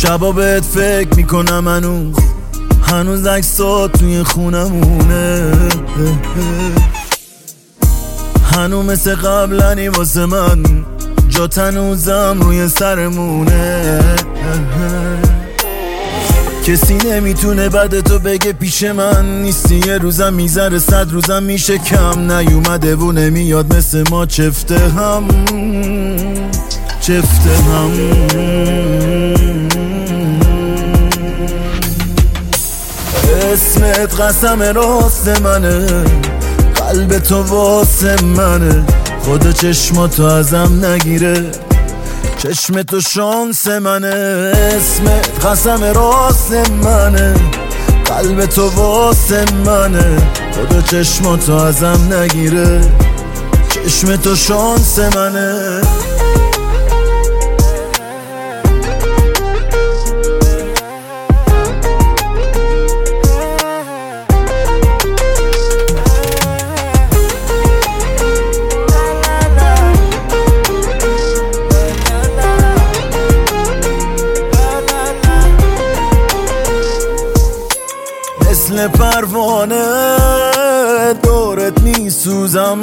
شبا بهت فکر میکنم هنوز عکسات توی خونمونه، هنوز مثل قبلنی واسه من، جات هنوزم روی سرمونه. کسی نمیتونه بعد تو بگه پیش من نیستی، یه روزم میذاره 100 روزم میشه کم، نیومده و نمیاد مثل ما چفته هم. اسمت قسم راست منه، قلب تو واسه منه، خدا چشماتو ازم نگیره، چشم تو شانس منه. اسمت قسم راست منه، قلب تو واسه منه، خدا چشماتو ازم نگیره، چشم تو شانس منه. مثل پروانه دورت میسوزم،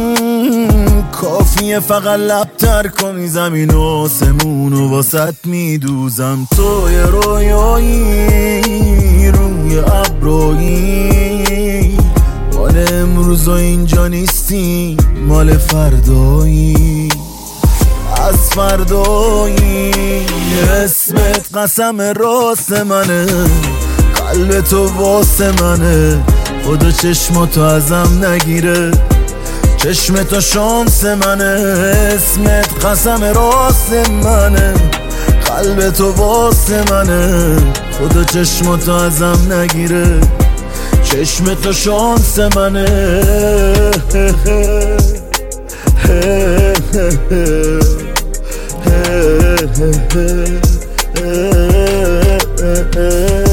کافیه فقط لبتر کنی زمین و آسمون و واسط میدوزم. تو یه رویایی روی ابرایی، مال امروز و اینجا نیستی، مال فردایی از فردایی. اسمت قسم راست منه، قلب تو واسه منه، خدا چشماتو ازم نگیره، چشم تو شانس منه. اسمت قسم راست منه، قلب تو واسه منه، خدا چشماتو ازم نگیره، چشم تو شانس منه.